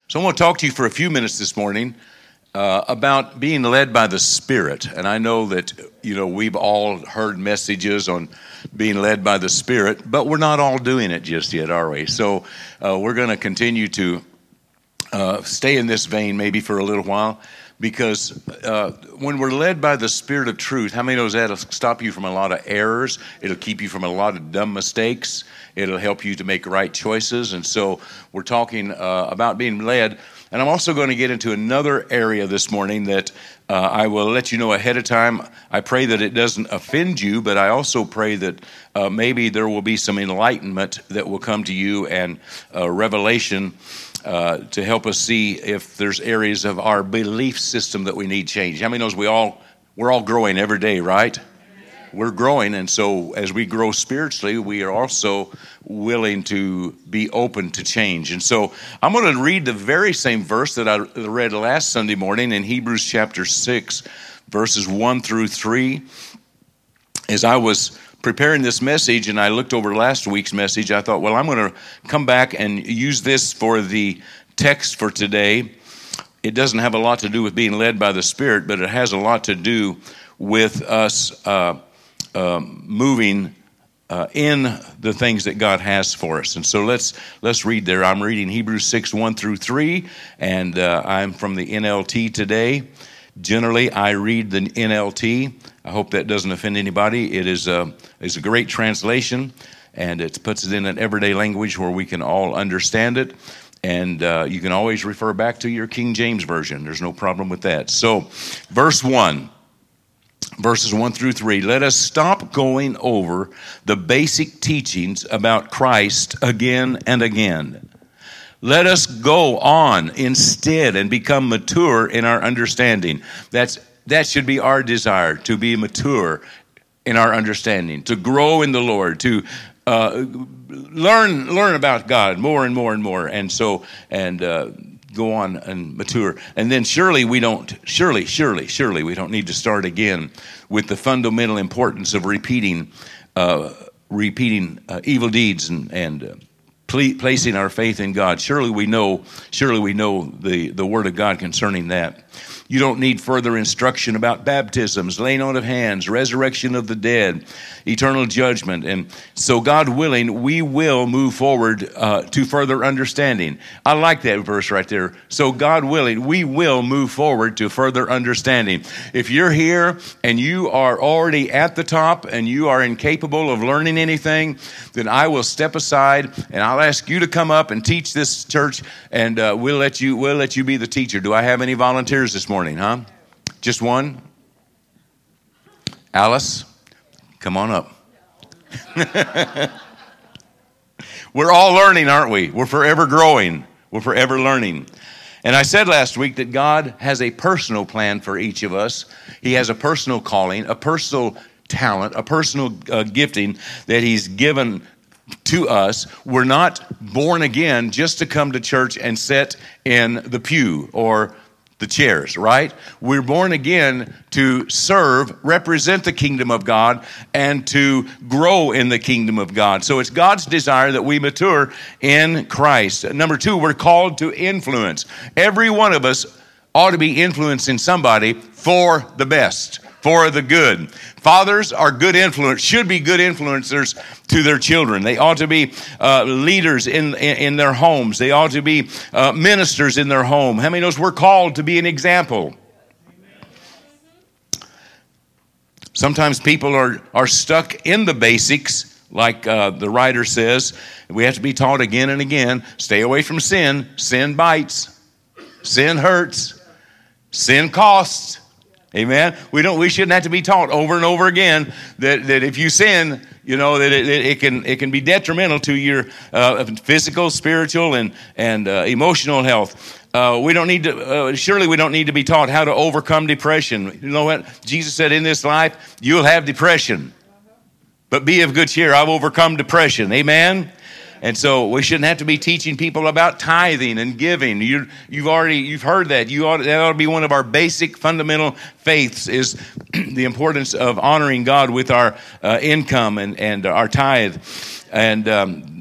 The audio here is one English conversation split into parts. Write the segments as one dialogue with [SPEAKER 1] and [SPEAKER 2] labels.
[SPEAKER 1] So I want to talk to you for a few minutes this morning about being led by the Spirit. And I know that, we've all heard messages on being led by the Spirit, but we're not all doing it just yet, are we? So we're going to continue to stay in this vein maybe for a little while, because when we're led by the Spirit of truth, how many knows that'll stop you from a lot of errors? It'll keep you from a lot of dumb mistakes. It'll help you to make right choices. And so we're talking about being led. And I'm also going to get into another area this morning that I will let you know ahead of time. I pray that it doesn't offend you, but I also pray that maybe there will be some enlightenment that will come to you and revelation to help us see if there's areas of our belief system that we need change. How many knows we're all growing every day, right? We're growing, and so as we grow spiritually, we are also willing to be open to change. And so I'm going to read the very same verse that I read last Sunday morning in Hebrews chapter 6, verses 1 through 3. As I was preparing this message and I looked over last week's message, I thought, well, I'm going to come back and use this for the text for today. It doesn't have a lot to do with being led by the Spirit, but it has a lot to do with us moving in the things that God has for us. And so let's read there. I'm reading Hebrews 6, 1 through 3, and I'm from the NLT today. Generally, I read the NLT. I hope that doesn't offend anybody. It is a great translation, and it puts it in an everyday language where we can all understand it. And you can always refer back to your King James Version. There's no problem with that. So, verses 1 through 3, let us stop going over the basic teachings about Christ again and again. Let us go on instead and become mature in our understanding. That should be our desire, to be mature in our understanding, to grow in the Lord, to learn about God more and more and more, and go on and mature. And then surely we don't need to start again with the fundamental importance of repeating evil deeds and placing our faith in God. Surely we know the Word of God concerning that. You don't need further instruction about baptisms, laying on of hands, resurrection of the dead, eternal judgment. And so, God willing, we will move forward to further understanding. I like that verse right there. So, God willing, we will move forward to further understanding. If you're here and you are already at the top and you are incapable of learning anything, then I will step aside and I'll ask you to come up and teach this church, and we'll let you be the teacher. Do I have any volunteers this morning? Huh? Just one? Alice, come on up. We're all learning, aren't we? We're forever growing. We're forever learning. And I said last week that God has a personal plan for each of us. He has a personal calling, a personal talent, a personal gifting that He's given to us. We're not born again just to come to church and sit in the pew or the chairs, right? We're born again to serve, represent the kingdom of God, and to grow in the kingdom of God. So it's God's desire that we mature in Christ. Number 2, we're called to influence. Every one of us ought to be influencing somebody for the best, for the good. Fathers are good influence, should be good influencers to their children. They ought to be leaders in their homes. They ought to be ministers in their home. How many knows we're called to be an example? Sometimes people are stuck in the basics, like the writer says. We have to be taught again and again, stay away from sin. Sin bites. Sin hurts. Sin costs. Amen. We shouldn't have to be taught over and over again that if you sin, that it can be detrimental to your physical, spiritual, and emotional health. We don't need to. Surely we don't need to be taught how to overcome depression. You know what Jesus said? In this life, you'll have depression, but be of good cheer. I've overcome depression. Amen. And so we shouldn't have to be teaching people about tithing and giving. You've heard that. That ought to be one of our basic fundamental faiths, is the importance of honoring God with our income and our tithe. And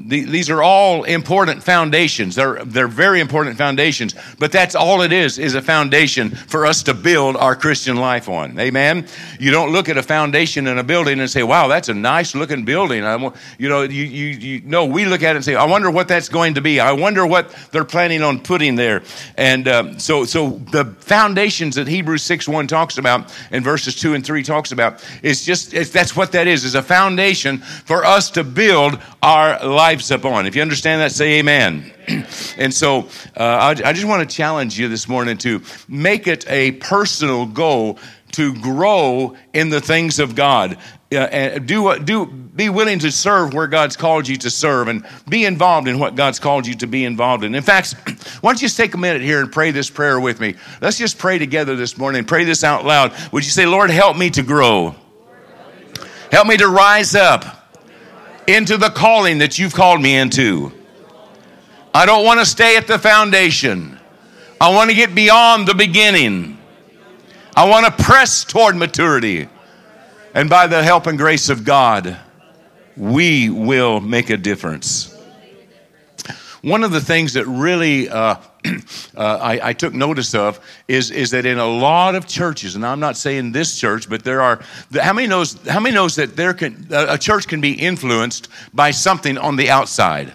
[SPEAKER 1] These are all important foundations. They're very important foundations, but that's all it is a foundation for us to build our Christian life on. Amen? You don't look at a foundation in a building and say, wow, that's a nice looking building. No, we look at it and say, I wonder what that's going to be. I wonder what they're planning on putting there. And so the foundations that Hebrews 6:1 talks about and verses 2 and 3 talks about, that's what that is a foundation for us to build our lives upon. If you understand that, say amen. And so I just want to challenge you this morning to make it a personal goal to grow in the things of God. And be willing to serve where God's called you to serve, and be involved in what God's called you to be involved in. In fact, why don't you just take a minute here and pray this prayer with me? Let's just pray together this morning. Pray this out loud. Would you say, Lord, help me to grow. Help me to rise up into the calling that you've called me into. I don't want to stay at the foundation. I want to get beyond the beginning. I want to press toward maturity. And by the help and grace of God, we will make a difference. One of the things that really I took notice of is that in a lot of churches, and I'm not saying this church, but there are. How many knows that a church can be influenced by something on the outside?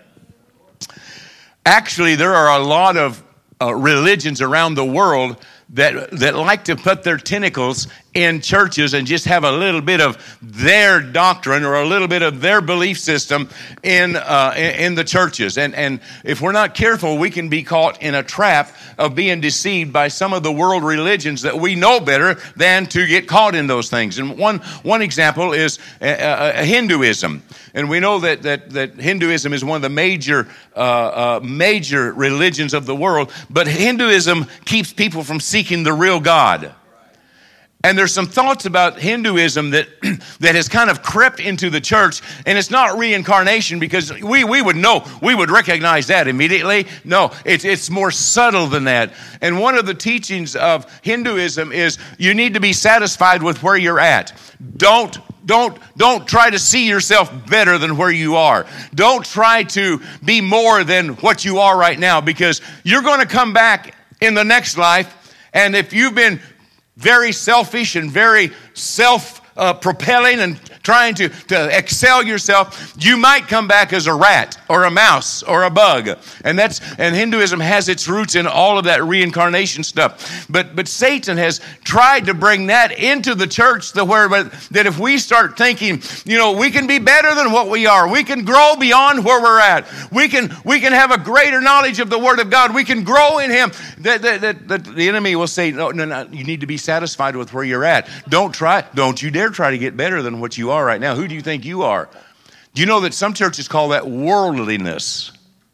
[SPEAKER 1] Actually, there are a lot of religions around the world that like to put their tentacles in churches and just have a little bit of their doctrine or a little bit of their belief system in the churches. And if we're not careful, we can be caught in a trap of being deceived by some of the world religions that we know better than to get caught in those things. And one example is Hinduism. And we know that Hinduism is one of the major religions of the world. But Hinduism keeps people from seeking the real God. And there's some thoughts about Hinduism that has kind of crept into the church, and it's not reincarnation, because we would know, we would recognize that immediately. No, it's more subtle than that. And one of the teachings of Hinduism is you need to be satisfied with where you're at. Don't try to see yourself better than where you are. Don't try to be more than what you are right now, because you're going to come back in the next life, and if you've been very selfish and very self-propelling and trying to excel yourself, you might come back as a rat or a mouse or a bug. And Hinduism has its roots in all of that reincarnation stuff. But Satan has tried to bring that into the church that if we start thinking, we can be better than what we are. We can grow beyond where we're at. We can have a greater knowledge of the Word of God. We can grow in Him. That the enemy will say, no, you need to be satisfied with where you're at. Don't you dare try to get better than what you are right now. Who do you think you are? Do you know that some churches call that worldliness?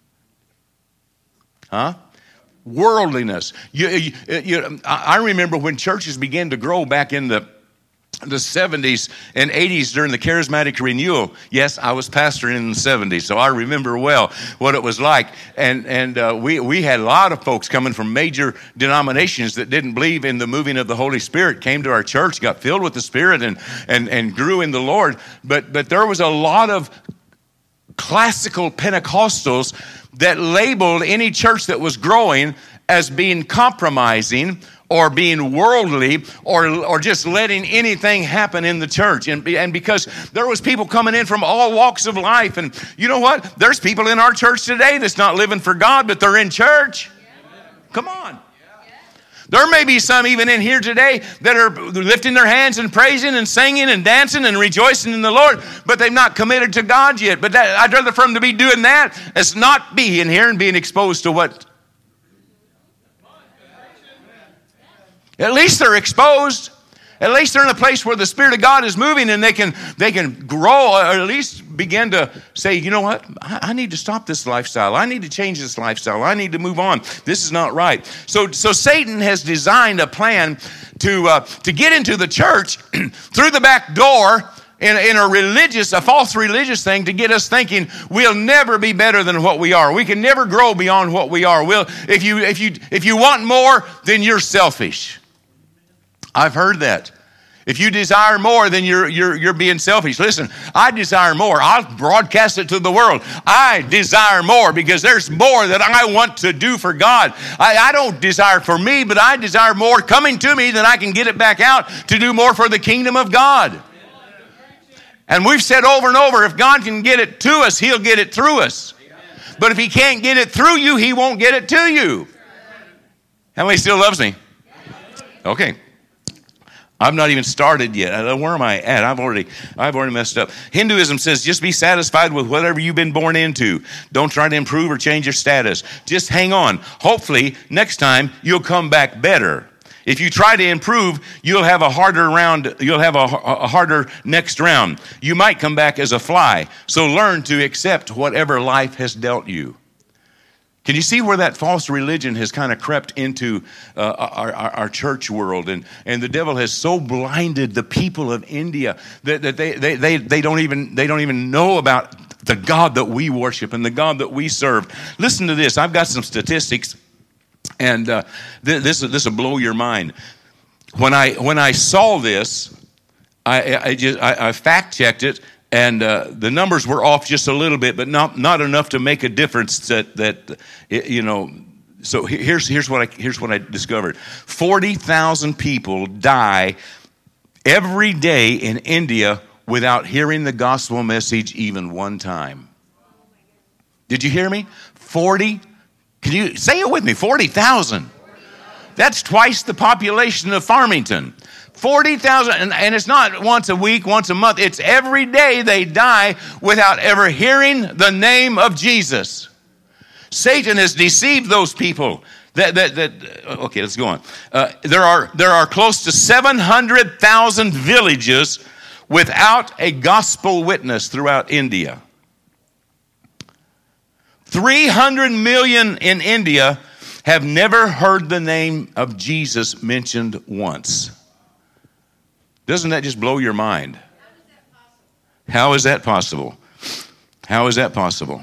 [SPEAKER 1] Huh? Worldliness. I remember when churches began to grow back in the 70s and 80s during the charismatic renewal. Yes, I was pastoring in the 70s, so I remember well what it was like. And we had a lot of folks coming from major denominations that didn't believe in the moving of the Holy Spirit, came to our church, got filled with the Spirit, and grew in the Lord. But there was a lot of classical Pentecostals that labeled any church that was growing as being compromising or being worldly, or just letting anything happen in the church. And because there was people coming in from all walks of life. And you know what? There's people in our church today that's not living for God, but they're in church. Come on. There may be some even in here today that are lifting their hands and praising and singing and dancing and rejoicing in the Lord, but they've not committed to God yet. But I'd rather for them to be doing that as not be in here and being exposed to what. At least they're exposed. At least they're in a place where the Spirit of God is moving, and they can grow, or at least begin to say, you know what? I need to stop this lifestyle. I need to change this lifestyle. I need to move on. This is not right. So Satan has designed a plan to get into the church through the back door in a false religious thing, to get us thinking we'll never be better than what we are. We can never grow beyond what we are. If you want more, then you're selfish. I've heard that. If you desire more, then you're being selfish. Listen, I desire more. I'll broadcast it to the world. I desire more because there's more that I want to do for God. I don't desire for me, but I desire more coming to me than I can get it back out to do more for the kingdom of God. And we've said over and over, if God can get it to us, he'll get it through us. But if he can't get it through you, he won't get it to you. How many still loves me? Okay. I've not even started yet. Where am I at? I've already messed up. Hinduism says just be satisfied with whatever you've been born into. Don't try to improve or change your status. Just hang on. Hopefully, next time you'll come back better. If you try to improve, you'll have a harder round. You'll have a harder next round. You might come back as a fly. So learn to accept whatever life has dealt you. Can you see where that false religion has kind of crept into our church world? And the devil has so blinded the people of India that they don't even know about the God that we worship and the God that we serve. Listen to this. I've got some statistics, and this will blow your mind. When I saw this, I fact checked it. And the numbers were off just a little bit, but not enough to make a difference. So here's what I discovered: 40,000 people die every day in India without hearing the gospel message even one time. Did you hear me? 40. Can you say it with me? 40,000. That's twice the population of Farmington. 40,000, and it's not once a week, once a month. It's every day they die without ever hearing the name of Jesus. Satan has deceived those people. Okay, let's go on. There are close to 700,000 villages without a gospel witness throughout India. 300 million in India have never heard the name of Jesus mentioned once. Doesn't that just blow your mind? How is that possible? How is that possible?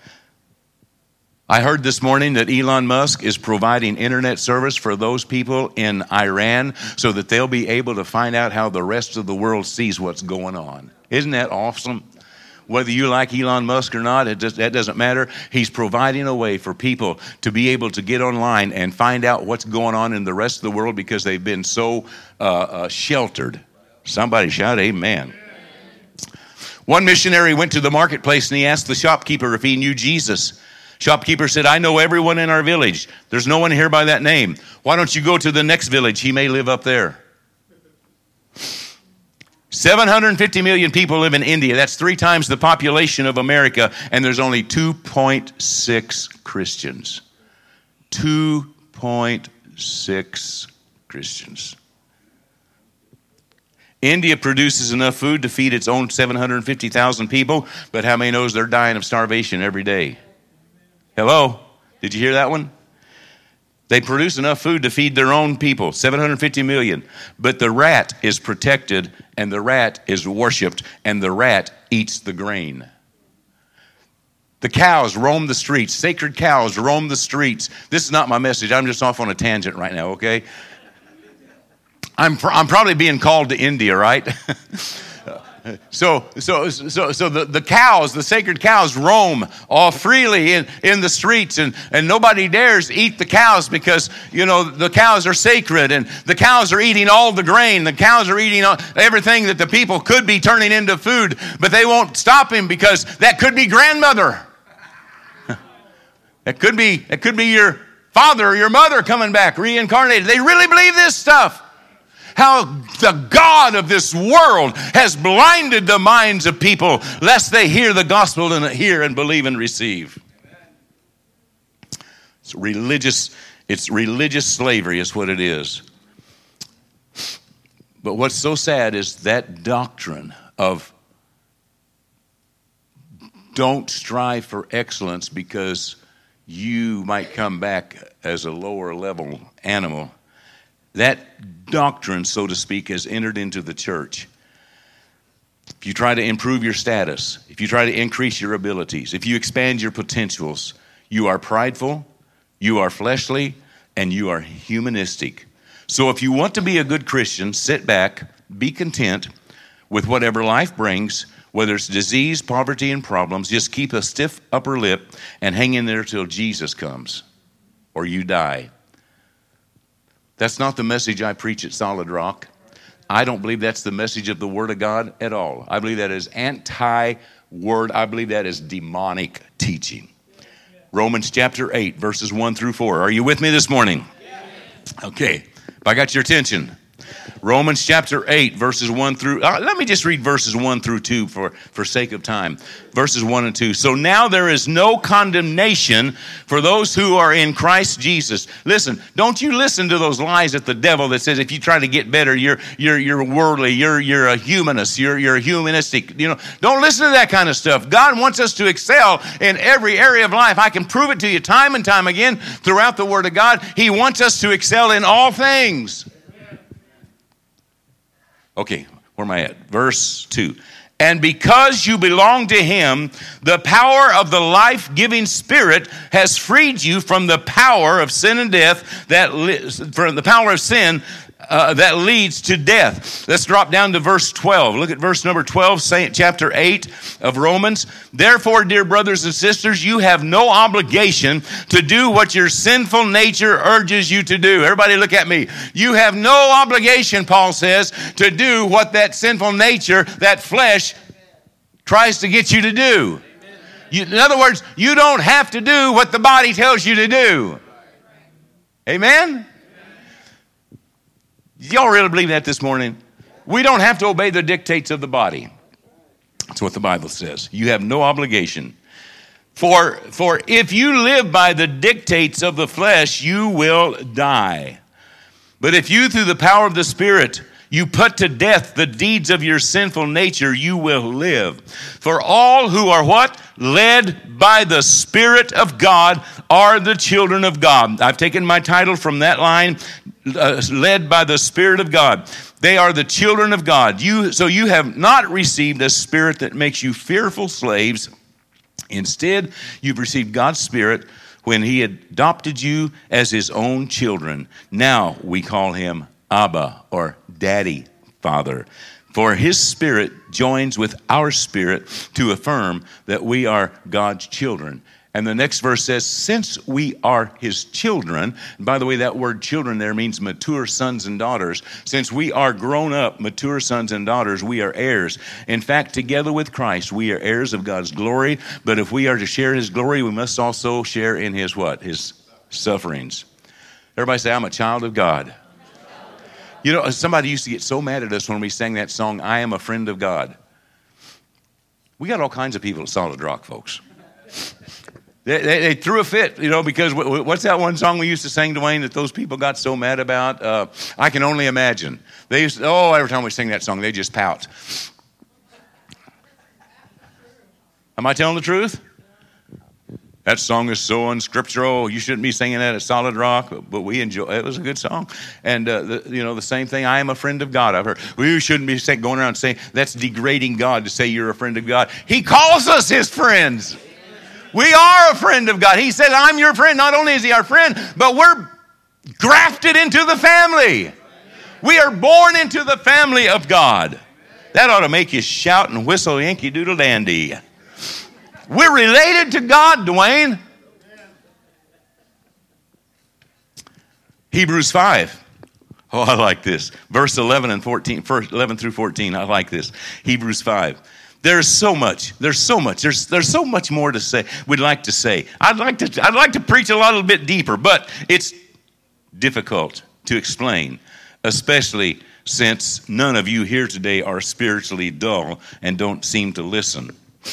[SPEAKER 1] I heard this morning that Elon Musk is providing internet service for those people in Iran so that they'll be able to find out how the rest of the world sees what's going on. Isn't that awesome? Whether you like Elon Musk or not, that doesn't matter. He's providing a way for people to be able to get online and find out what's going on in the rest of the world because they've been so sheltered. Somebody shout amen. One missionary went to the marketplace and he asked the shopkeeper if he knew Jesus. Shopkeeper said, I know everyone in our village. There's no one here by that name. Why don't you go to the next village? He may live up there. 750 million people live in India. That's 3 times the population of America, and there's only 2.6 Christians. 2.6 Christians. India produces enough food to feed its own 750,000 people, but how many knows they're dying of starvation every day? Hello? Did you hear that one? They produce enough food to feed their own people, 750 million. But the rat is protected, and the rat is worshipped, and the rat eats the grain. The cows roam the streets. Sacred cows roam the streets. This is not my message. I'm just off on a tangent right now, okay? I'm probably being called to India, right? So the cows, the sacred cows roam all freely in the streets, and nobody dares eat the cows because, the cows are sacred, and the cows are eating all the grain. The cows are eating everything that the people could be turning into food, but they won't stop him because that could be grandmother. That could be your father or your mother coming back, reincarnated. They really believe this stuff. How the God of this world has blinded the minds of people lest they hear the gospel and hear and believe and receive. It's religious slavery is what it is. But what's so sad is that doctrine of don't strive for excellence because you might come back as a lower level animal. That doctrine, so to speak, has entered into the church. If you try to improve your status, if you try to increase your abilities, if you expand your potentials, you are prideful, you are fleshly, and you are humanistic. So if you want to be a good Christian, sit back, be content with whatever life brings, whether it's disease, poverty, and problems. Just keep a stiff upper lip and hang in there till Jesus comes or you die. That's not the message I preach at Solid Rock. I don't believe that's the message of the Word of God at all. I believe that is anti-Word. I believe that is demonic teaching. Romans chapter 8, verses 1 through 4. Are you with me this morning? Okay. If I got your attention. Romans chapter 8, verses 1 through, let me just read verses 1 through 2 for sake of time. Verses 1 and 2. So now there is no condemnation for those who are in Christ Jesus. Listen, don't you listen to those lies at the devil that says if you try to get better, you're worldly, you're a humanist, you're humanistic. You know, don't listen to that kind of stuff. God wants us to excel in every area of life. I can prove it to you time and time again throughout the Word of God. He wants us to excel in all things. Okay, where am I at? Verse 2. And because you belong to Him, the power of the life-giving Spirit has freed you from the power of sin and death, from the power of sin that leads to death. Let's drop down to verse 12. Look at verse number 12, chapter 8 of Romans. Therefore, dear brothers and sisters, you have no obligation to do what your sinful nature urges you to do. Everybody look at me. You have no obligation, Paul says, to do what that sinful nature, that flesh, tries to get you to do. In other words, you don't have to do what the body tells you to do. Amen? Y'all really believe that this morning? We don't have to obey the dictates of the body. That's what the Bible says. You have no obligation. For if you live by the dictates of the flesh, you will die. But if you, through the power of the Spirit, you put to death the deeds of your sinful nature, you will live. For all who are what? Led by the Spirit of God are the children of God. I've taken my title from that line, led by the Spirit of God. They are the children of God. So you have not received a spirit that makes you fearful slaves. Instead, you've received God's Spirit when He adopted you as His own children. Now we call Him Abba, or Daddy, Father. For His Spirit joins with our spirit to affirm that we are God's children. And the next verse says, since we are His children, and by the way, that word children there means mature sons and daughters. Since we are grown up, mature sons and daughters, we are heirs. In fact, together with Christ, we are heirs of God's glory. But if we are to share His glory, we must also share in His what? His sufferings. Everybody say, I'm a child of God. You know, somebody used to get so mad at us when we sang that song, I Am a Friend of God. We got all kinds of people at Solid Rock, folks. They threw a fit, you know, because what's that one song we used to sing, Dwayne, that those people got so mad about? I Can Only Imagine. They used to, every time we sing that song, they just pout. Am I telling the truth? That song is so unscriptural. You shouldn't be singing that at Solid Rock, but we enjoy it. It was a good song. And, the same thing, I am a friend of God. I've heard, you shouldn't be going around saying that's degrading God to say you're a friend of God. He calls us His friends. We are a friend of God. He said, I'm your friend. Not only is He our friend, but we're grafted into the family. We are born into the family of God. That ought to make you shout and whistle Yankee Doodle Dandy. We're related to God, Dwayne. Hebrews 5. Oh, I like this. Verse 11 and 14, 11 through 14. I like this. Hebrews 5. There's so much. There's so much more to say. We'd like to say. I'd like to preach a little bit deeper, but it's difficult to explain, especially since none of you here today are spiritually dull and don't seem to listen.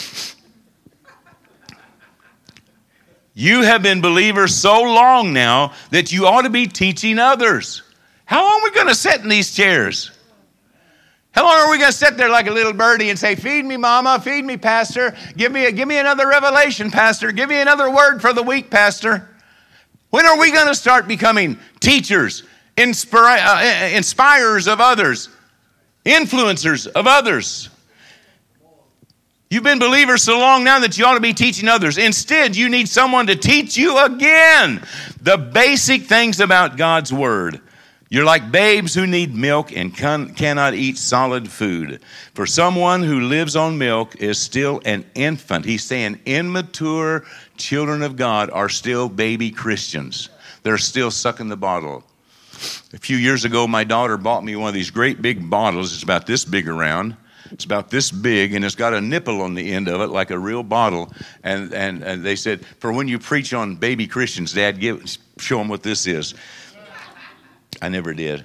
[SPEAKER 1] You have been believers so long now that you ought to be teaching others. How long are we going to sit in these chairs? How long are we going to sit there like a little birdie and say, feed me, Mama, feed me, Pastor. Give me another revelation, Pastor. Give me another word for the week, Pastor. When are we going to start becoming teachers, inspirers of others, influencers of others? You've been believers so long now that you ought to be teaching others. Instead, you need someone to teach you again the basic things about God's Word. You're like babes who need milk and cannot eat solid food. For someone who lives on milk is still an infant. He's saying immature children of God are still baby Christians. They're still sucking the bottle. A few years ago, my daughter bought me one of these great big bottles. It's about this big around. It's about this big, and it's got a nipple on the end of it like a real bottle. And they said, for when you preach on baby Christians, Dad, show them what this is. I never did.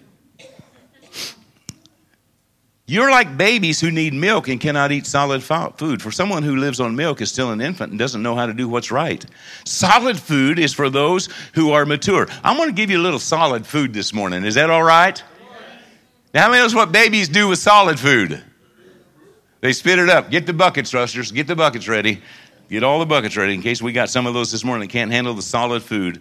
[SPEAKER 1] You're like babies who need milk and cannot eat solid food. For someone who lives on milk is still an infant and doesn't know how to do what's right. Solid food is for those who are mature. I'm going to give you a little solid food this morning. Is that all right? Now, how many knows what babies do with solid food? They spit it up. Get the buckets, Rusters. Get the buckets ready. Get all the buckets ready in case we got some of those this morning that can't handle the solid food.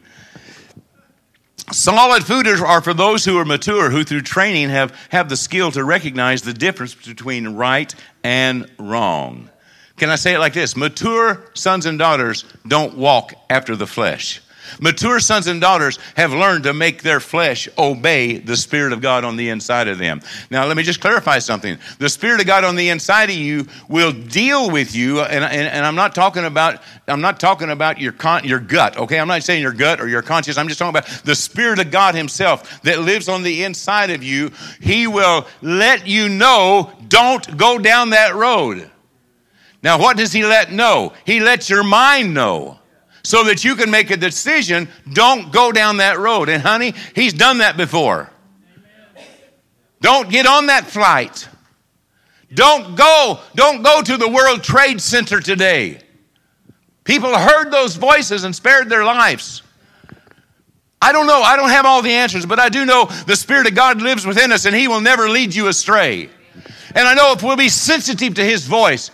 [SPEAKER 1] Solid food are for those who are mature, who through training have the skill to recognize the difference between right and wrong. Can I say it like this? Mature sons and daughters don't walk after the flesh. Mature sons and daughters have learned to make their flesh obey the Spirit of God on the inside of them. Now, let me just clarify something. The Spirit of God on the inside of you will deal with you, and I'm not talking about your gut, okay? I'm not saying your gut or your conscience. I'm just talking about the Spirit of God Himself that lives on the inside of you. He will let you know, don't go down that road. Now, what does He let know? He lets your mind know, so that you can make a decision, don't go down that road. And honey, He's done that before. Don't get on that flight. Don't go to the World Trade Center today. People heard those voices and spared their lives. I don't know. I don't have all the answers, but I do know the Spirit of God lives within us and He will never lead you astray. And I know if we'll be sensitive to His voice,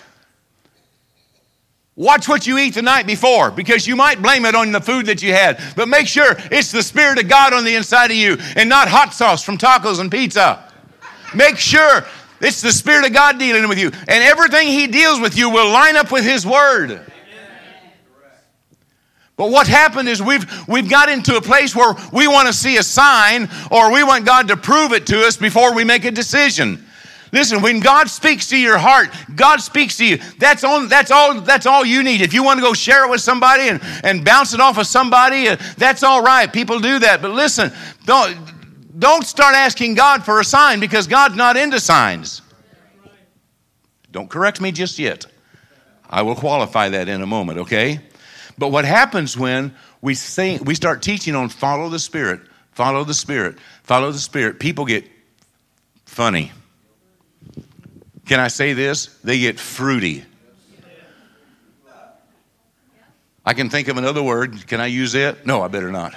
[SPEAKER 1] watch what you eat the night before, because you might blame it on the food that you had. But make sure it's the Spirit of God on the inside of you and not hot sauce from tacos and pizza. Make sure it's the Spirit of God dealing with you. And everything He deals with you will line up with His Word. But what happened is we've got into a place where we want to see a sign, or we want God to prove it to us before we make a decision. Listen, when God speaks to your heart, God speaks to you. That's all you need. If you want to go share it with somebody and bounce it off of somebody, that's all right. People do that. But listen, don't start asking God for a sign, because God's not into signs. Don't correct me just yet. I will qualify that in a moment, okay? But what happens when we start teaching on follow the Spirit, follow the Spirit, follow the Spirit, people get funny. Can I say this? They get fruity. I can think of another word. Can I use it? No, I better not.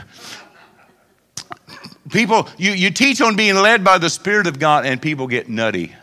[SPEAKER 1] People, you teach on being led by the Spirit of God, and people get nutty.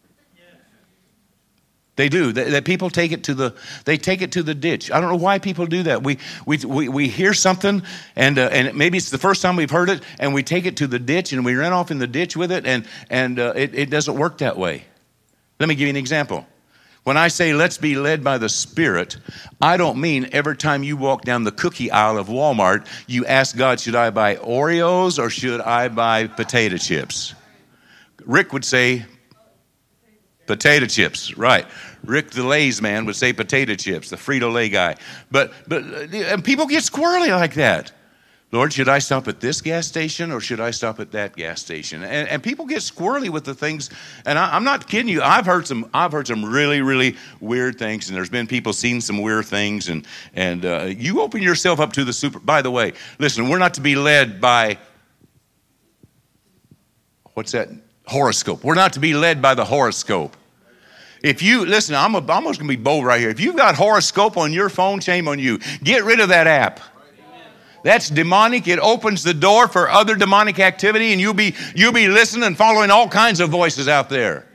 [SPEAKER 1] They do. People take it to the ditch. I don't know why people do that. We hear something, and maybe it's the first time we've heard it, and we take it to the ditch, and we run off in the ditch with it, and it doesn't work that way. Let me give you an example. When I say let's be led by the Spirit, I don't mean every time you walk down the cookie aisle of Walmart, you ask God, should I buy Oreos or should I buy potato chips? Rick would say potato chips, right. Rick the Lay's man would say potato chips, the Frito-Lay guy. But and people get squirrely like that. Lord, should I stop at this gas station or should I stop at that gas station? And people get squirrely with the things. And I'm not kidding you. I've heard some really, really weird things. And there's been people seeing some weird things. And you open yourself up to the super. By the way, listen, we're not to be led by, what's that? Horoscope. We're not to be led by the horoscope. If you, listen, I'm almost going to be bold right here. If you've got horoscope on your phone, shame on you. Get rid of that app. That's demonic. It opens the door for other demonic activity, and you'll be listening and following all kinds of voices out there.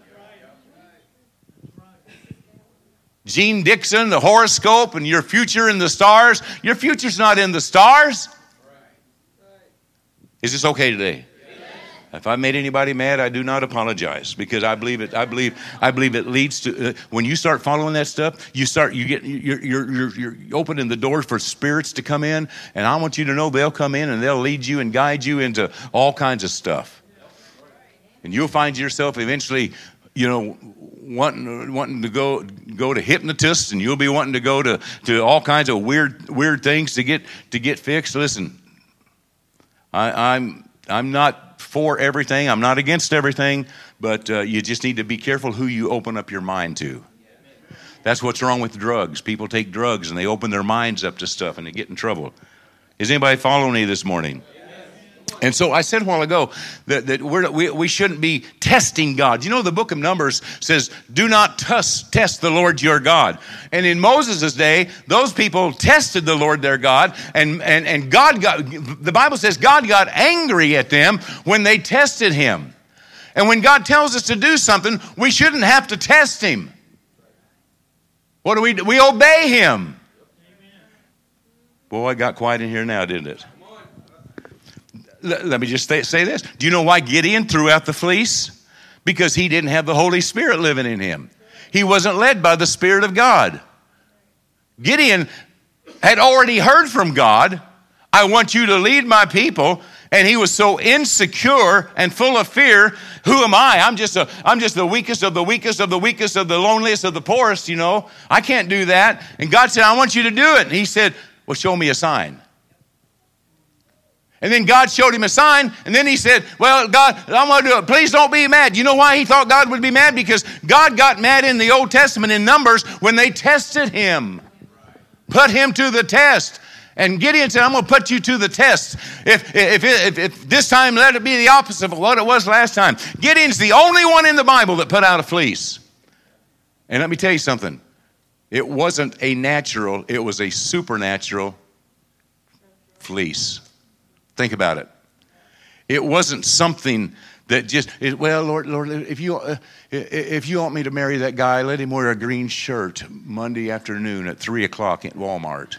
[SPEAKER 1] Gene Dixon, the horoscope, and your future in the stars. Your future's not in the stars. Is this okay today? If I made anybody mad, I do not apologize, because I believe it. I believe it leads to when you start following that stuff. You're opening the doors for spirits to come in, and I want you to know they'll come in and they'll lead you and guide you into all kinds of stuff, and you'll find yourself eventually, wanting to go to hypnotists, and you'll be wanting to go to all kinds of weird things to get fixed. Listen, I'm not for everything. I'm not against everything, but you just need to be careful who you open up your mind to. That's what's wrong with drugs. People take drugs and they open their minds up to stuff and they get in trouble. Is anybody following me this morning? And so I said a while ago that we shouldn't be testing God. The book of Numbers says, do not test the Lord your God. And in Moses' day, those people tested the Lord their God, and the Bible says God got angry at them when they tested him. And when God tells us to do something, we shouldn't have to test him. What do? We obey him. Boy, it got quiet in here now, didn't it? Let me just say this. Do you know why Gideon threw out the fleece? Because he didn't have the Holy Spirit living in him. He wasn't led by the Spirit of God. Gideon had already heard from God, I want you to lead my people. And he was so insecure and full of fear. Who am I? I'm just the weakest of the weakest of the weakest of the loneliest of the poorest, I can't do that. And God said, I want you to do it. And he said, well, show me a sign. And then God showed him a sign, and then he said, well, God, I'm going to do it. Please don't be mad. You know why he thought God would be mad? Because God got mad in the Old Testament in Numbers when they tested him. Put him to the test. And Gideon said, I'm going to put you to the test. If this time, let it be the opposite of what it was last time. Gideon's the only one in the Bible that put out a fleece. And let me tell you something. It wasn't a natural, it was a supernatural fleece. Think about it. It wasn't something that just, Lord, if you want me to marry that guy, let him wear a green shirt Monday afternoon at 3 o'clock at Walmart.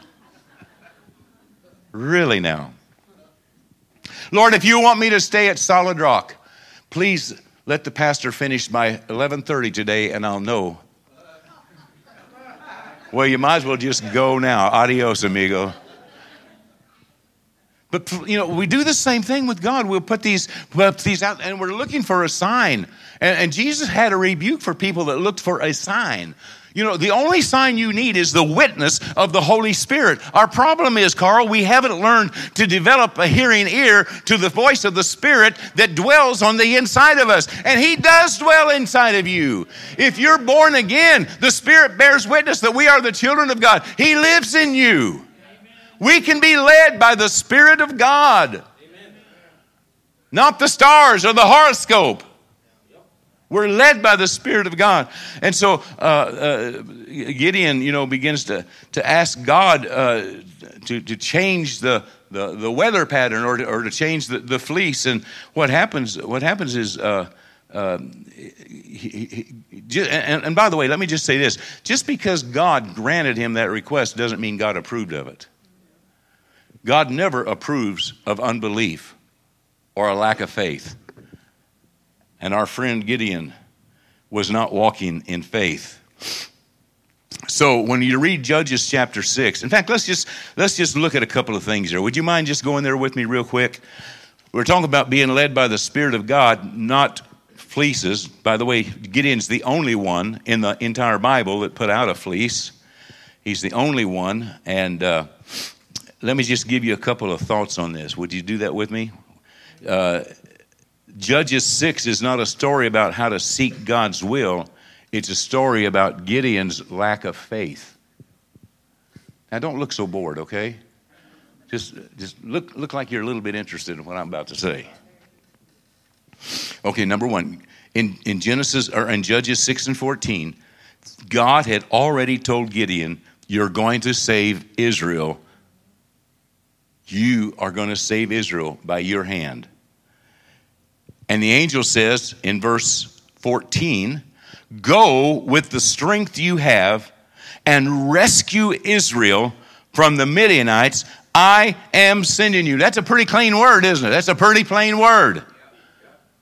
[SPEAKER 1] Really now? Lord, if you want me to stay at Solid Rock, please let the pastor finish by 11:30 today and I'll know. Well, you might as well just go now. Adios, amigo. But, we do the same thing with God. We'll put these out, and we're looking for a sign. And Jesus had a rebuke for people that looked for a sign. The only sign you need is the witness of the Holy Spirit. Our problem is, Carl, we haven't learned to develop a hearing ear to the voice of the Spirit that dwells on the inside of us. And he does dwell inside of you. If you're born again, the Spirit bears witness that we are the children of God. He lives in you. We can be led by the Spirit of God. Amen. Not the stars or the horoscope. We're led by the Spirit of God. And so Gideon, begins to ask God to change the weather pattern or to change the fleece. And what happens is, and by the way, let me just say this. Just because God granted him that request doesn't mean God approved of it. God never approves of unbelief or a lack of faith. And our friend Gideon was not walking in faith. So when you read Judges chapter 6, in fact, let's just look at a couple of things here. Would you mind just going there with me real quick? We're talking about being led by the Spirit of God, not fleeces. By the way, Gideon's the only one in the entire Bible that put out a fleece. He's the only one. And let me just give you a couple of thoughts on this. Would you do that with me? Judges 6 is not a story about how to seek God's will. It's a story about Gideon's lack of faith. Now, don't look so bored, okay? Just look like you're a little bit interested in what I'm about to say. Okay, number one, in Judges 6 and 14, God had already told Gideon, "You're going to save Israel. You are going to save Israel by your hand." And the angel says in verse 14, "Go with the strength you have and rescue Israel from the Midianites. I am sending you." That's a pretty clean word, isn't it? That's a pretty plain word.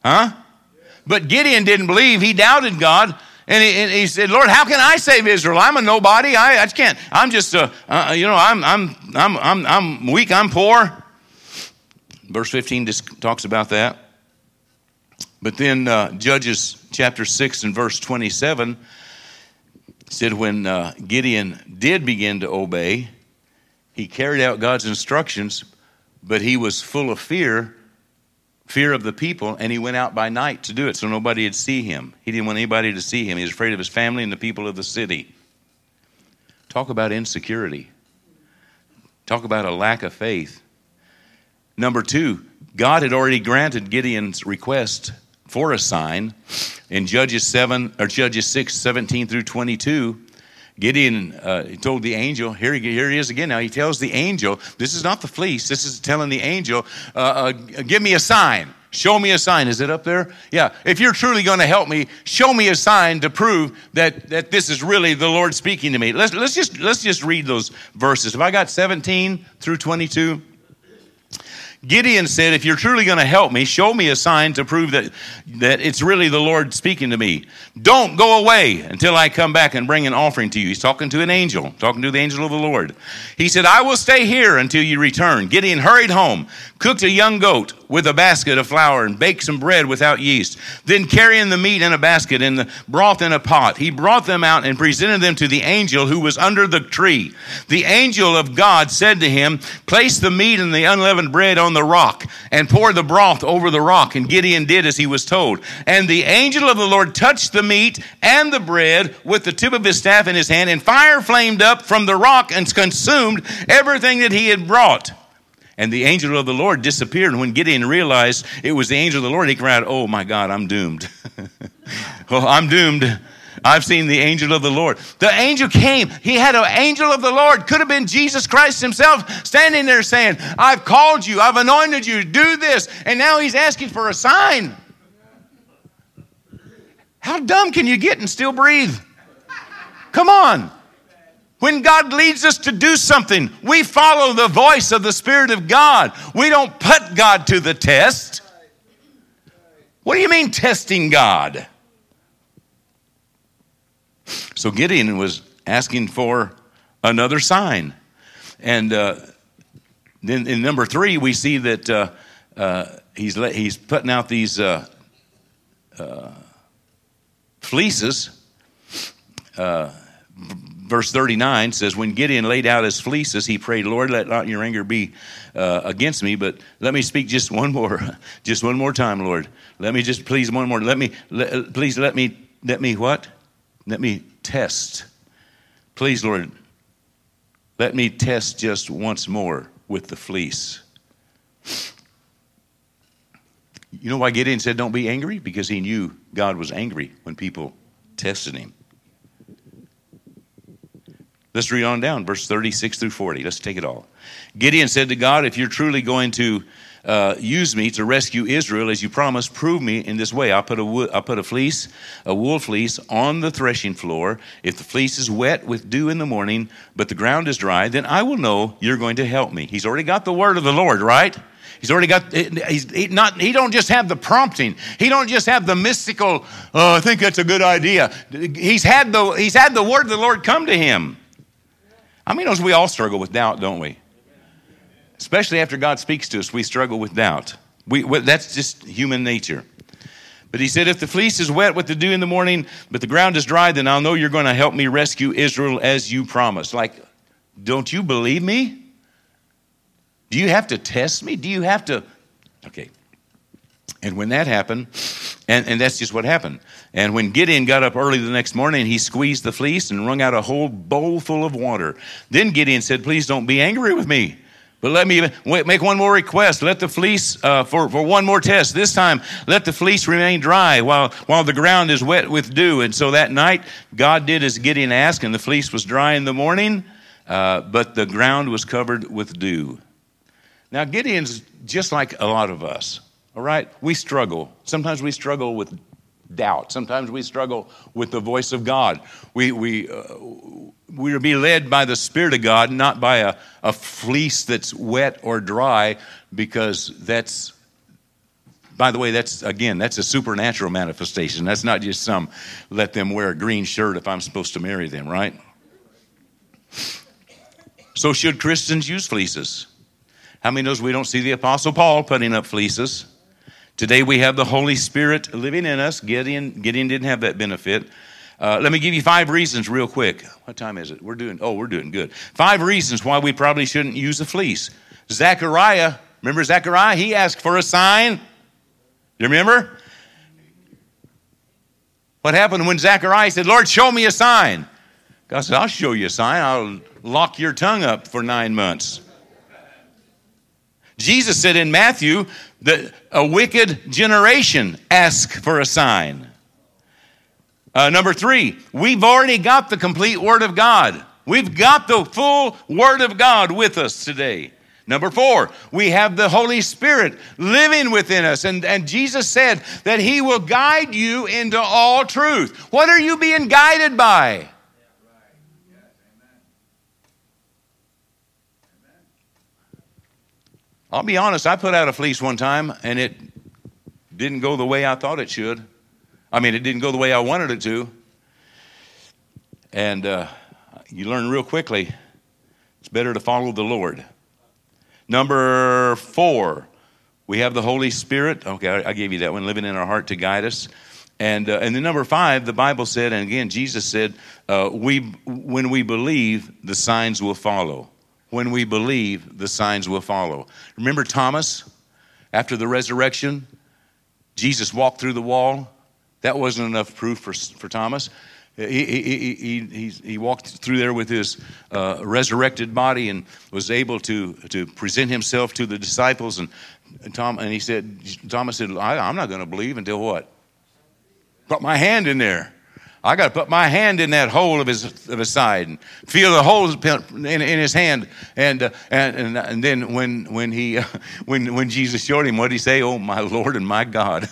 [SPEAKER 1] Huh? But Gideon didn't believe. He doubted God. And he said, Lord, how can I save Israel? I'm a nobody. I just can't. I'm just, I'm weak. I'm poor. Verse 15 just talks about that. But then Judges chapter 6 and verse 27 said when Gideon did begin to obey, he carried out God's instructions, but he was full of fear of the people, and he went out by night to do it so nobody would see him. He didn't want anybody to see him. He was afraid of his family and the people of the city. Talk about insecurity. Talk about a lack of faith. Number 2, God had already granted Gideon's request for a sign. In Judges 6, 17 through 22, Gideon he told the angel, here he is again now. He tells the angel, this is not the fleece, this is telling the angel, give me a sign. Show me a sign. Is it up there? Yeah. If you're truly going to help me, show me a sign to prove that this is really the Lord speaking to me. Let's just read those verses. Have I got 17 through 22? Gideon said, if you're truly going to help me, show me a sign to prove that it's really the Lord speaking to me. Don't go away until I come back and bring an offering to you. He's talking to an angel, talking to the angel of the Lord. He said, I will stay here until you return. Gideon hurried home, cooked a young goat with a basket of flour and baked some bread without yeast. Then carrying the meat in a basket and the broth in a pot, he brought them out and presented them to the angel who was under the tree. The angel of God said to him, place the meat and the unleavened bread on the rock and pour the broth over the rock. And Gideon did as he was told. And the angel of the Lord touched the meat and the bread with the tip of his staff in his hand, and fire flamed up from the rock and consumed everything that he had brought. And the angel of the Lord disappeared. And when Gideon realized it was the angel of the Lord, he cried, oh my God, I'm doomed. Oh, I'm doomed. I've seen the angel of the Lord. The angel came. He had an angel of the Lord. Could have been Jesus Christ himself standing there saying, I've called you. I've anointed you. Do this. And now he's asking for a sign. How dumb can you get and still breathe? Come on. When God leads us to do something, we follow the voice of the Spirit of God. We don't put God to the test. What do you mean testing God? So Gideon was asking for another sign. And then in number 3, we see that he's putting out these fleeces. Verse 39 says, when Gideon laid out his fleeces, he prayed, Lord, let not your anger be against me, but let me speak just one more time, Lord. Let me just please one more. Please let me what? Let me test. Please, Lord, let me test just once more with the fleece. You know why Gideon said don't be angry? Because he knew God was angry when people tested him. Let's read on down, verse 36 through 40. Let's take it all. Gideon said to God, if you're truly going to use me to rescue Israel as you promised, prove me in this way. I'll put a wool fleece on the threshing floor. If the fleece is wet with dew in the morning, but the ground is dry, then I will know you're going to help me. He's already got the word of the Lord, right? He's already got. He don't just have the prompting. He don't just have the mystical. Oh, I think that's a good idea. He's had the word of the Lord come to him. I mean, we all struggle with doubt, don't we? Especially after God speaks to us, we struggle with doubt. That's just human nature. But he said, if the fleece is wet with the dew in the morning, but the ground is dry, then I'll know you're going to help me rescue Israel as you promised. Like, don't you believe me? Do you have to test me? Do you have to? Okay. And when that happened, and that's just what happened. And when Gideon got up early the next morning, he squeezed the fleece and wrung out a whole bowl full of water. Then Gideon said, please don't be angry with me, but let me make one more request. Let the fleece, for one more test. This time, let the fleece remain dry while the ground is wet with dew. And so that night, God did as Gideon asked, and the fleece was dry in the morning, but the ground was covered with dew. Now, Gideon's just like a lot of us. All right, we struggle. Sometimes we struggle with doubt. Sometimes we struggle with the voice of God. We are being led by the Spirit of God, not by a fleece that's wet or dry, because that's By the way, that's a supernatural manifestation. That's not just some let them wear a green shirt if I'm supposed to marry them, right? So should Christians use fleeces? How many knows we don't see the Apostle Paul putting up fleeces? Today we have the Holy Spirit living in us. Gideon didn't have that benefit. Let me give you 5 reasons real quick. What time is it? We're doing good. 5 reasons why we probably shouldn't use a fleece. Zechariah, remember Zechariah? He asked for a sign. You remember? What happened when Zechariah said, Lord, show me a sign? God said, I'll show you a sign. I'll lock your tongue up for 9 months. Jesus said in Matthew that a wicked generation asks for a sign. Number 3, we've already got the complete Word of God. We've got the full Word of God with us today. Number 4, we have the Holy Spirit living within us. And Jesus said that He will guide you into all truth. What are you being guided by? I'll be honest, I put out a fleece one time, and it didn't go the way I thought it should. I mean, it didn't go the way I wanted it to. And you learn real quickly, it's better to follow the Lord. Number 4, we have the Holy Spirit. Okay, I gave you that one, living in our heart to guide us. And then number 5, the Bible said, and again, Jesus said, when we believe, the signs will follow. When we believe, the signs will follow. Remember Thomas? After the resurrection, Jesus walked through the wall. That wasn't enough proof for Thomas. He walked through there with his resurrected body and was able to present himself to the disciples. And Thomas said, I'm not going to believe until what? Put my hand in there. I got to put my hand in that hole of his side and feel the holes in his hand. And then when Jesus showed him, what did he say? Oh, my Lord and my God.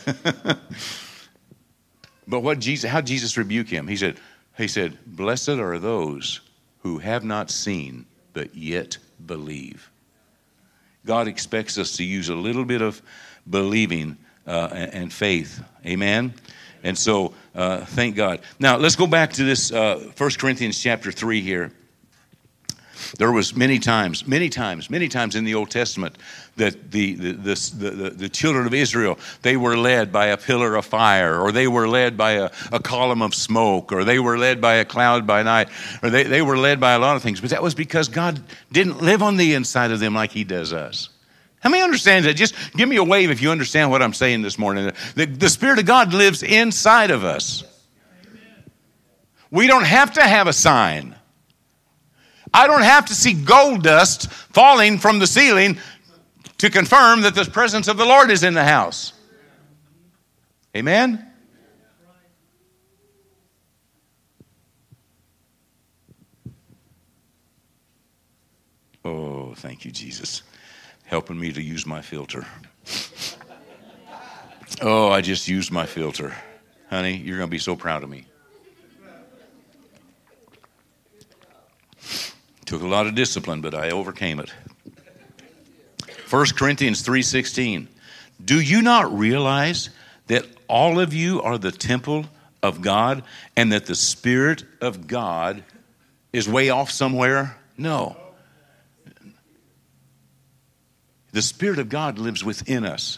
[SPEAKER 1] But how did Jesus rebuke him? He said, blessed are those who have not seen but yet believe. God expects us to use a little bit of believing and faith. Amen? And so, thank God. Now, let's go back to this 1 Corinthians chapter 3 here. There was many times in the Old Testament that the children of Israel, they were led by a pillar of fire, or they were led by a column of smoke, or they were led by a cloud by night, or they were led by a lot of things. But that was because God didn't live on the inside of them like He does us. How many understand that? Just give me a wave if you understand what I'm saying this morning. The Spirit of God lives inside of us. We don't have to have a sign. I don't have to see gold dust falling from the ceiling to confirm that the presence of the Lord is in the house. Amen? Oh, thank you, Jesus. Helping me to use my filter. Oh, I just used my filter. Honey, you're going to be so proud of me. Took a lot of discipline, but I overcame it. 1 Corinthians 3:16. Do you not realize that all of you are the temple of God and that the Spirit of God is way off somewhere? No. The Spirit of God lives within us.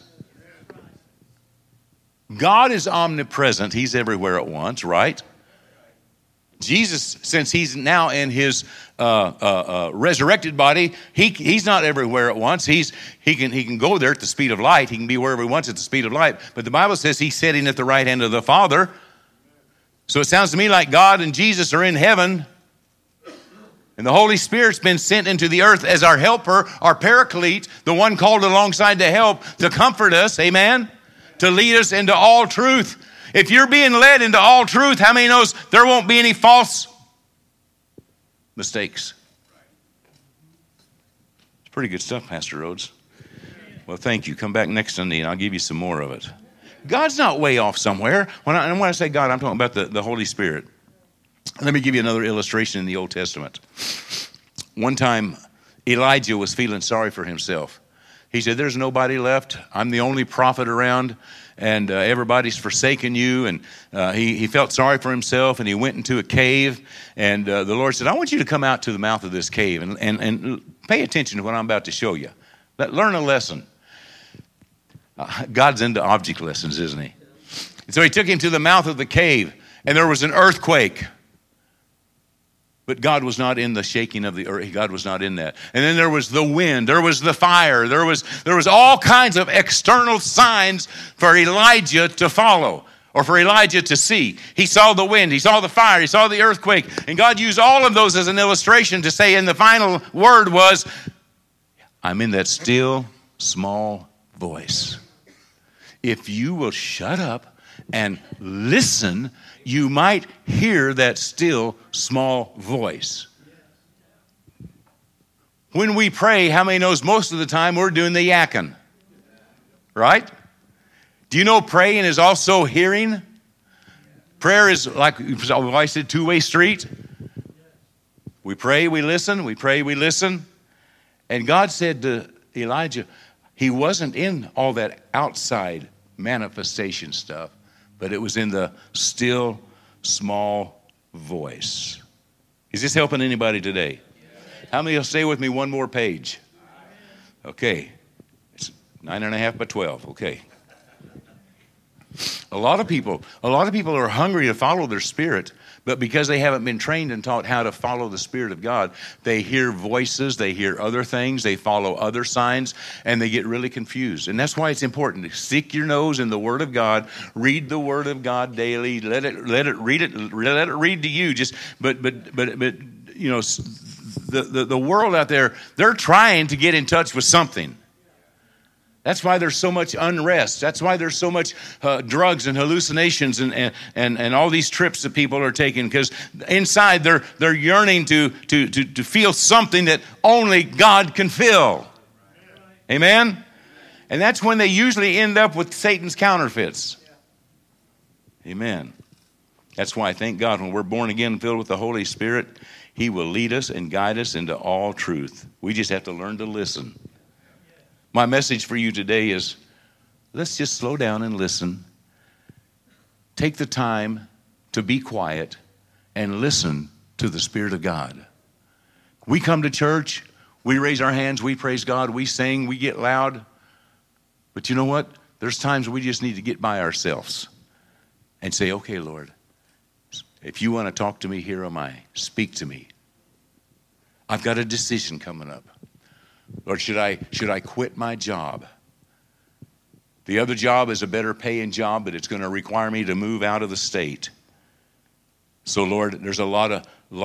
[SPEAKER 1] God is omnipresent. He's everywhere at once, right? Jesus, since He's now in His resurrected body, He's not everywhere at once. He can go there at the speed of light. He can be wherever He wants at the speed of light. But the Bible says He's sitting at the right hand of the Father. So it sounds to me like God and Jesus are in heaven. And the Holy Spirit's been sent into the earth as our helper, our paraclete, the one called alongside to help, to comfort us, amen? To lead us into all truth. If you're being led into all truth, how many knows there won't be any false mistakes? It's pretty good stuff, Pastor Rhodes. Well, thank you. Come back next Sunday and I'll give you some more of it. God's not way off somewhere. When I say God, I'm talking about the Holy Spirit. Let me give you another illustration in the Old Testament. One time, Elijah was feeling sorry for himself. He said, there's nobody left. I'm the only prophet around, and everybody's forsaken you. And he felt sorry for himself, and he went into a cave. And the Lord said, I want you to come out to the mouth of this cave and pay attention to what I'm about to show you. Learn a lesson. God's into object lessons, isn't he? And so he took him to the mouth of the cave, and there was an earthquake. But God was not in the shaking of the earth. God was not in that. And then there was the wind. There was the fire. There was all kinds of external signs for Elijah to follow, or for Elijah to see. He saw the wind. He saw the fire. He saw the earthquake. And God used all of those as an illustration to say, and the final word was, I'm in that still, small voice. If you will shut up and listen, you might hear that still small voice. When we pray, how many knows most of the time we're doing the yakking? Right? Do you know praying is also hearing? Prayer is, like I said, two-way street. We pray, we listen. We pray, we listen. And God said to Elijah, he wasn't in all that outside manifestation stuff, but it was in the still, small voice. Is this helping anybody today? How many will stay with me one more page? Okay. It's 9.5 by 12. Okay. A lot of people are hungry to follow their spirit, but because they haven't been trained and taught how to follow the Spirit of God, they hear voices, they hear other things, they follow other signs, and they get really confused. And that's why it's important to stick your nose in the Word of God, read the Word of God daily, let it read to you. But you know, the world out there, they're trying to get in touch with something. That's why there's so much unrest. That's why there's so much drugs and hallucinations and all these trips that people are taking, because inside they're yearning to feel something that only God can fill. Amen? And that's when they usually end up with Satan's counterfeits. Amen. That's why I thank God when we're born again and filled with the Holy Spirit, He will lead us and guide us into all truth. We just have to learn to listen. My message for you today is, let's just slow down and listen. Take the time to be quiet and listen to the Spirit of God. We come to church, we raise our hands, we praise God, we sing, we get loud. But you know what? There's times we just need to get by ourselves and say, okay, Lord, if you want to talk to me, here am I. Speak to me. I've got a decision coming up. Or should I quit my job? The other job is a better paying job, but it's going to require me to move out of the state. So, Lord, there's a lot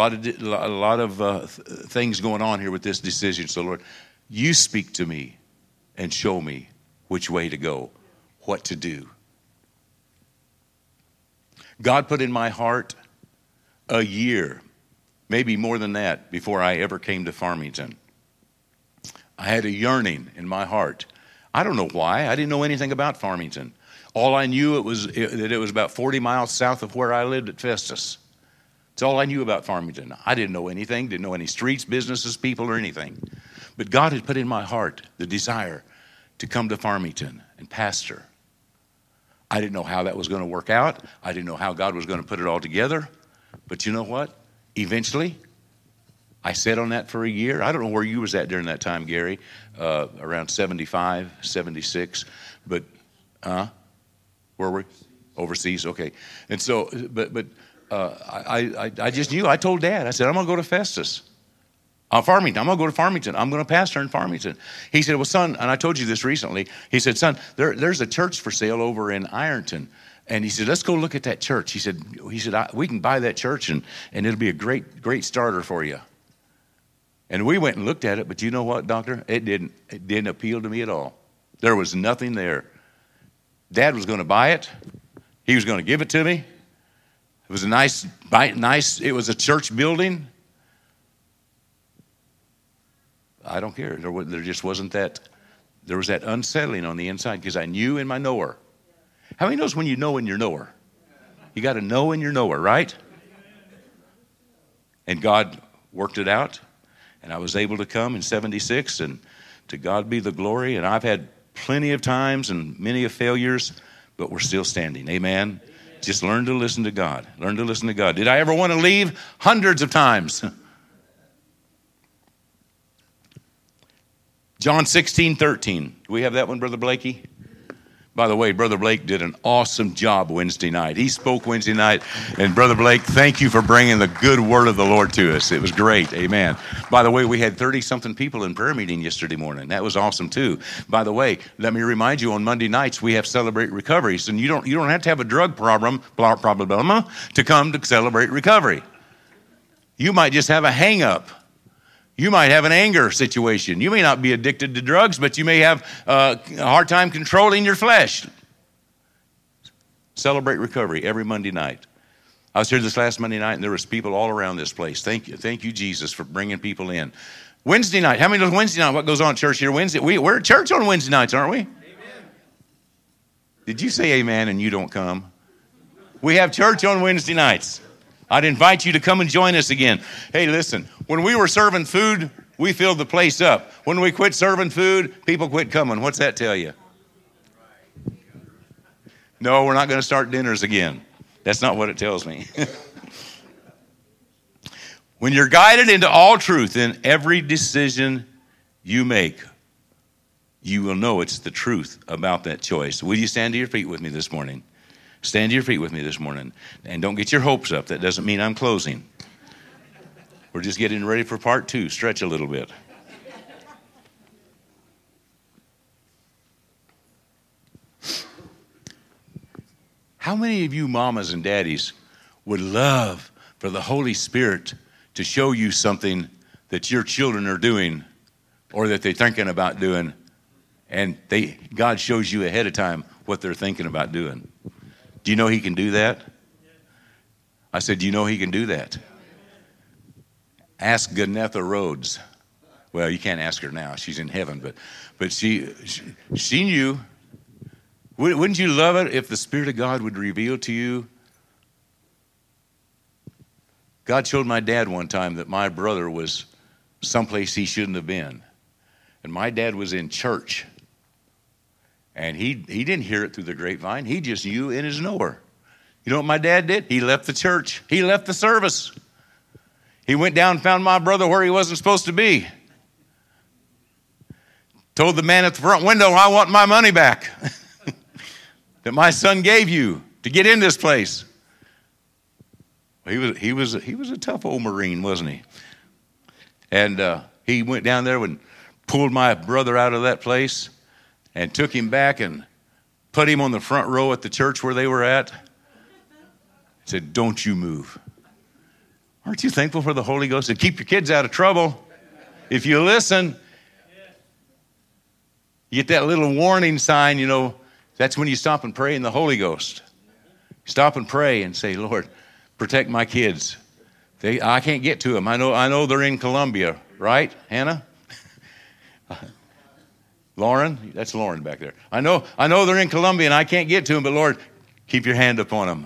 [SPEAKER 1] of things going on here with this decision. So, Lord, you speak to me and show me which way to go, what to do. God put in my heart a year, maybe more than that, before I ever came to Farmington. I had a yearning in my heart. I don't know why. I didn't know anything about Farmington. All I knew that it was about 40 miles south of where I lived at Festus. That's all I knew about Farmington. I didn't know anything, didn't know any streets, businesses, people, or anything. But God had put in my heart the desire to come to Farmington and pastor. I didn't know how that was going to work out. I didn't know how God was going to put it all together. But you know what? Eventually, I sat on that for a year. I don't know where you was at during that time, Gary, around 75, 76. But, where were we? Overseas, okay. And so, I just knew. I told Dad, I said, I'm going to go to Festus. Farmington. I'm going to go to Farmington. I'm going to pastor in Farmington. He said, well, son, and I told you this recently. He said, son, there's a church for sale over in Ironton. And he said, let's go look at that church. He said, we can buy that church, and it'll be a great starter for you. And we went and looked at it, but you know what, doctor? It didn't appeal to me at all. There was nothing there. Dad was going to buy it. He was going to give it to me. It was a nice, it was a church building. I don't care. There just wasn't that. There was that unsettling on the inside because I knew in my knower. How many knows when you know in your knower? You got to know in your knower, right? And God worked it out. And I was able to come in 76 and To God be the glory. And I've had plenty of times and many of failures, but we're still standing. Amen. Just learn to listen to God. Learn to listen to God. Did I ever want to leave? Hundreds of times. John 16:13. Do we have that one, Brother Blakey? By the way, Brother Blake did an awesome job Wednesday night. He spoke Wednesday night. And Brother Blake, thank you for bringing the good word of the Lord to us. It was great. Amen. By the way, we had 30-something people in prayer meeting yesterday morning. That was awesome, too. By the way, let me remind you, on Monday nights, we have Celebrate Recovery. So you don't have to have a drug problem to come to Celebrate Recovery. You might just have a hang-up. You might have an anger situation. You may not be addicted to drugs, but you may have a hard time controlling your flesh. Celebrate Recovery every Monday night. I was here this last Monday night, and there was people all around this place. Thank you, Jesus, for bringing people in. Wednesday night. How many knows Wednesday night? What goes on at church here Wednesday? We're at church on Wednesday nights, aren't we? Amen. Did you say amen and you don't come? We have church on Wednesday nights. I'd invite you to come and join us again. Hey, listen, when we were serving food, we filled the place up. When we quit serving food, people quit coming. What's that tell you? No, we're not going to start dinners again. That's not what it tells me. When you're guided into all truth in every decision you make, you will know it's the truth about that choice. Will you stand to your feet with me this morning? Stand to your feet with me this morning. And don't get your hopes up. That doesn't mean I'm closing. We're just getting ready for part 2. Stretch a little bit. How many of you mamas and daddies would love for the Holy Spirit to show you something that your children are doing or that they're thinking about doing, and God shows you ahead of time what they're thinking about doing? Do you know he can do that? I said, do you know he can do that? Ask Ganetha Rhodes. Well, you can't ask her now. She's in heaven. But she knew. Wouldn't you love it if the Spirit of God would reveal to you? God showed my dad one time that my brother was someplace he shouldn't have been. And my dad was in church. And he didn't hear it through the grapevine. He just knew in his knower. You know what my dad did? He left the church. He left the service. He went down and found my brother where he wasn't supposed to be. Told the man at the front window, I want my money back that my son gave you to get in this place. He was a tough old Marine, wasn't he? And he went down there and pulled my brother out of that place and took him back and put him on the front row at the church where they were at. Said, don't you move. Aren't you thankful for the Holy Ghost? And keep your kids out of trouble. If you listen, you get that little warning sign, that's when you stop and pray in the Holy Ghost. Stop and pray and say, Lord, protect my kids. I can't get to them. I know they're in Colombia, right, Hannah? Lauren? That's Lauren back there. I know they're in Colombia and I can't get to them, but Lord, keep your hand upon them.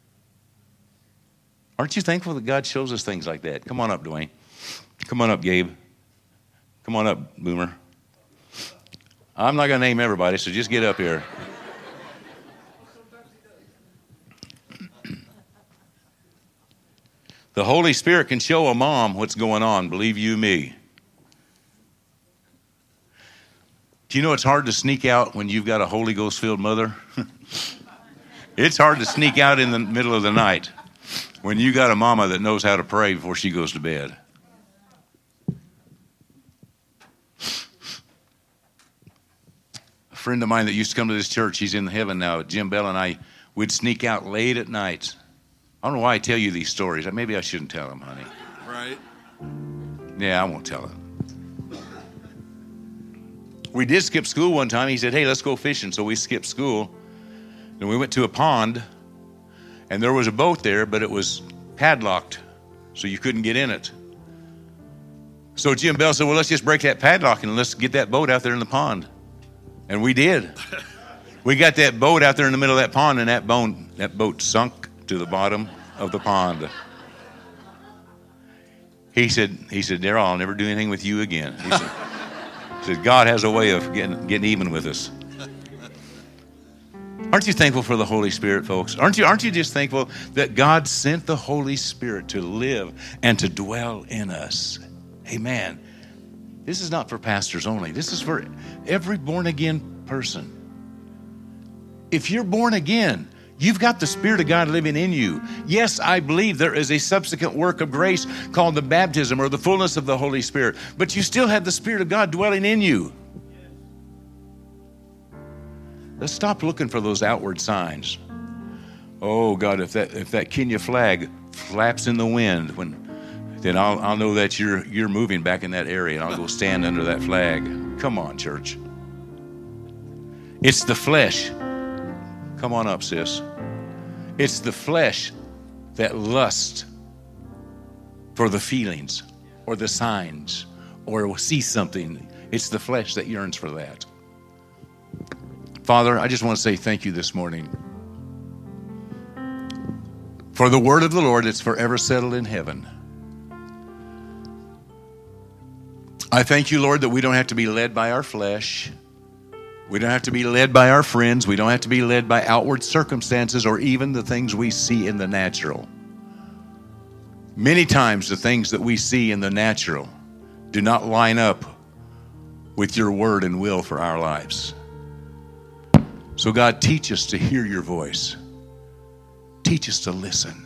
[SPEAKER 1] Aren't you thankful that God shows us things like that? Come on up, Dwayne. Come on up, Gabe. Come on up, Boomer. I'm not going to name everybody, so just get up here. The Holy Spirit can show a mom what's going on, believe you me. Do you know it's hard to sneak out when you've got a Holy Ghost-filled mother? It's hard to sneak out in the middle of the night when you got a mama that knows how to pray before she goes to bed. A friend of mine that used to come to this church, he's in heaven now, Jim Bell and I, we'd sneak out late at night. I don't know why I tell you these stories. Maybe I shouldn't tell them, honey.
[SPEAKER 2] Right.
[SPEAKER 1] Yeah, I won't tell them. We did skip school one time. He said, hey, let's go fishing. So we skipped school. And we went to a pond. And there was a boat there, but it was padlocked. So you couldn't get in it. So Jim Bell said, well, let's just break that padlock and let's get that boat out there in the pond. And we did. We got that boat out there in the middle of that pond, and that boat sunk to the bottom of the pond. He said, Darryl, I'll never do anything with you again. Said God has a way of getting even with us. Aren't you thankful for the Holy Spirit, folks? Aren't you just thankful that God sent the Holy Spirit to live and to dwell in us? Amen. This is not for pastors only. This is for every born-again person. If you're born again, you've got the Spirit of God living in you. Yes, I believe there is a subsequent work of grace called the baptism or the fullness of the Holy Spirit, but you still have the Spirit of God dwelling in you. Let's stop looking for those outward signs. Oh God, if that Kenya flag flaps in the wind, then I'll know that you're moving back in that area, and I'll go stand under that flag. Come on, church. It's the flesh. Come on up, sis. It's the flesh that lusts for the feelings or the signs or see something. It's the flesh that yearns for that. Father, I just want to say thank you this morning for the word of the Lord that's forever settled in heaven. I thank you, Lord, that we don't have to be led by our flesh. We don't have to be led by our friends. We don't have to be led by outward circumstances or even the things we see in the natural. Many times the things that we see in the natural do not line up with your word and will for our lives. So God, teach us to hear your voice. Teach us to listen.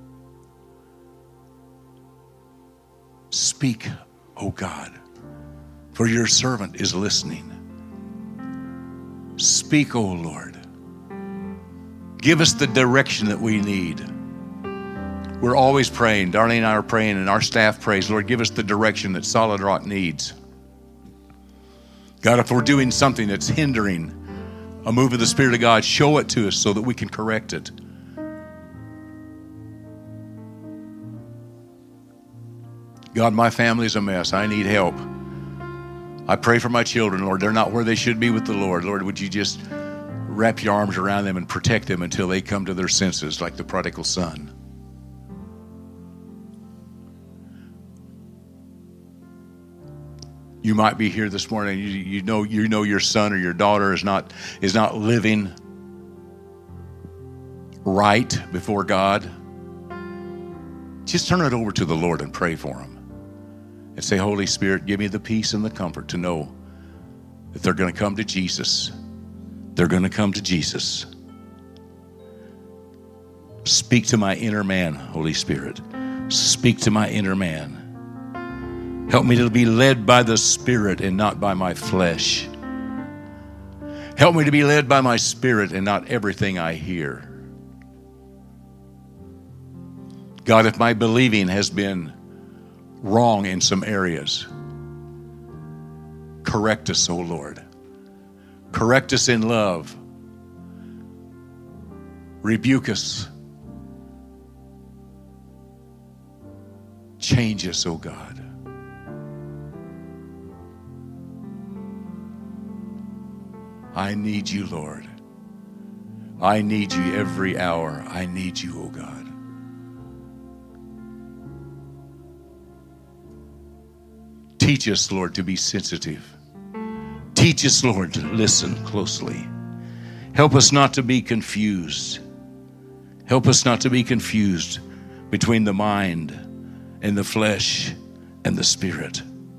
[SPEAKER 1] Speak, O God, for your servant is listening. Speak, O Lord. Give us the direction that we need. We're always praying. Darlene and I are praying, and our staff prays. Lord, give us the direction that Solid Rock needs. God, if we're doing something that's hindering a move of the Spirit of God, show it to us so that we can correct it. God, my family's a mess. I need help. I pray for my children, Lord. They're not where they should be with the Lord. Lord, would you just wrap your arms around them and protect them until they come to their senses like the prodigal son. You might be here this morning. You know your son or your daughter is not living right before God. Just turn it over to the Lord and pray for them. And say, Holy Spirit, give me the peace and the comfort to know that they're going to come to Jesus. They're going to come to Jesus. Speak to my inner man, Holy Spirit. Speak to my inner man. Help me to be led by the Spirit and not by my flesh. Help me to be led by my Spirit and not everything I hear. God, if my believing has been wrong in some areas, correct us, O Lord. Correct us in love. Rebuke us. Change us, O God. I need you, Lord. I need you every hour. I need you, O God. Teach us, Lord, to be sensitive. Teach us, Lord, to listen closely. Help us not to be confused. Help us not to be confused between the mind and the flesh and the spirit.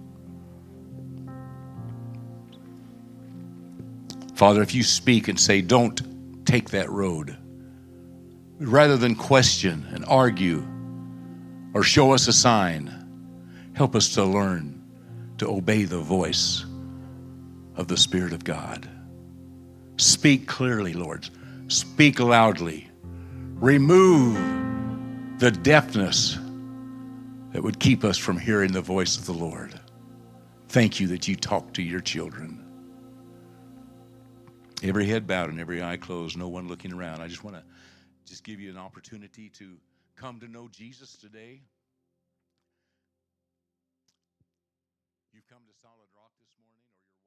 [SPEAKER 1] Father, if you speak and say, don't take that road, rather than question and argue or show us a sign, help us to learn to obey the voice of the Spirit of God. Speak clearly, Lord. Speak loudly. Remove the deafness that would keep us from hearing the voice of the Lord. Thank you that you talk to your children. Every head bowed and every eye closed, no one looking around. I just want to give you an opportunity to come to know Jesus today. You've come to Solid Rock this morning, or you're